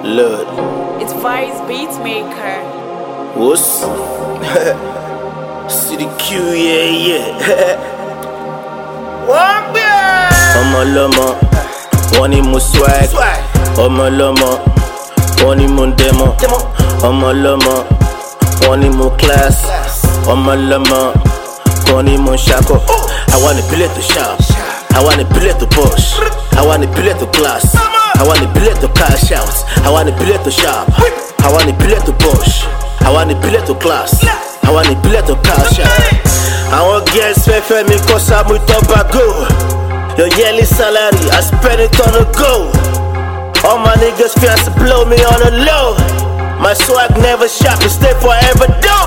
Lord. It's Vice Beatmaker. What's City Q, yeah. Ọmọ lọ́mọ, wọ́n ní mo swag. Ọmọ lọ́mọ, wọ́n ní mo demo. Ọmọ lọ́mọ, wọ́n ní mo class. Ọmọ lọ́mọ, wọ́n ní mo shako. I want to play to sharp. I want to play to push. I want to play to class. I want to play to cash out. I want to play to sharp. I want to play to push. I want to play to class. I want to play to cash out. I want girls fair me cause I'm with Tobago. Your yearly salary, I spend it on the go. All my niggas fears to blow me on the low. My swag never shop, it stay forever dope.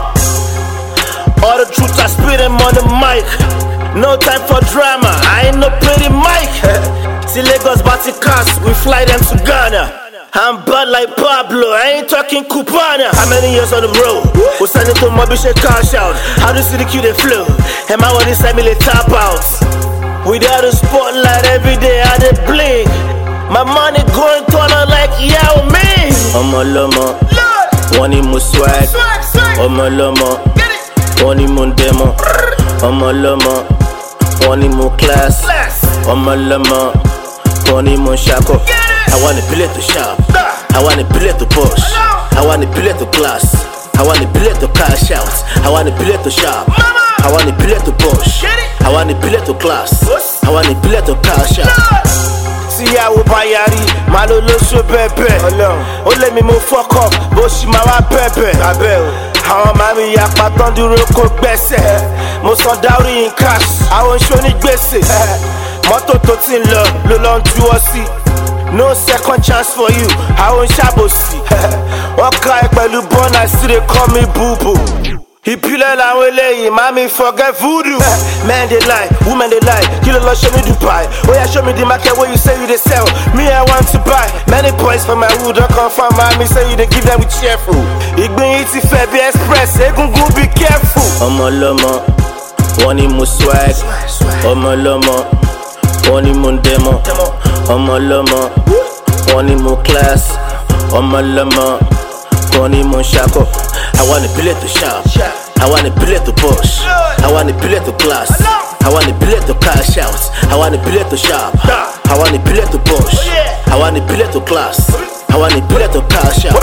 All the truth I spit them on the mic. No time for drama, I ain't no pretty mic. See Lagos Bati cars, we fly them to Ghana. I'm bad like Pablo, I ain't talking Cubana. How many years on the road? We'll send it to my bitch and cash out. How do you see the Q they flow? And my one inside me they tap out. Without a spotlight every day I dey blink. My money going taller like Yao Ming. Ọmọ lọ́mọ, wọ́n ní mo swag. Ọmọ lọ́mọ, wọ́n ní mo demo. Ọmọ lọ́mọ, wọ́n ní mo class. Ọmọ lọ́mọ, wọ́n ní mo shako. I wanna play to sharp. I wanna play to push. I wanna play to class. I wanna play to cash out. I wanna play to sharp. I wanna play to push. I wanna play to class. I wanna play to cash out. See how we bayari, malo lo so bebe. Oh let me move fuck up, bo si ma wa bebe. Àwọn mami yapa tán dúró kó gbẹ́sẹ̀. Mo san dowry in cash, àwọn ṣó ní gbèsè. Mọ́tò tó ti ń lọ ló ń juwọ́ sí. No second chance for you, àwọn ṣàbòsí. Wọ́n ká ẹ pẹ̀lú bọ́nà, I still dey call me boo-boo. Ìpìlẹ̀ làwọn eléyìí, mami forget voodoo. Men dey lie, women dey lie, kí ló lọ show me Dubai? Oya show me the market where you say you dey sell. Me I want to buy, many boys from my hood don confirm mami say you dey give them with cheerful. Ìgbín yìí ti fẹ́ bí express, egungun be careful. Ọmọ lọ́mọ, wọ́n ní mo swag. Ọmọ lọ́mọ, wọ́n ní mo demo. Ọmọ lọ́mọ, wọ́n ní mo class. Ọmọ lọ́mọ, wọ́n ní mo shako. I wanna play to sharp. I wanna play to push. I wanna play to class. I wanna play to cash out. I wanna play to sharp. I wanna play to push. I wanna play to class. I wanna play to cash out.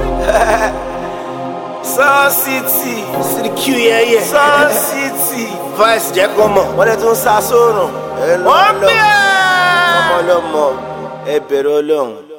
Sun City, City Q, yeah. Sun City, Vice Giacomo. Wọ́n lè tún sá sórun. Ọmọ lọ́mọ, ẹ bẹ̀rẹ̀ Ọlọ́run.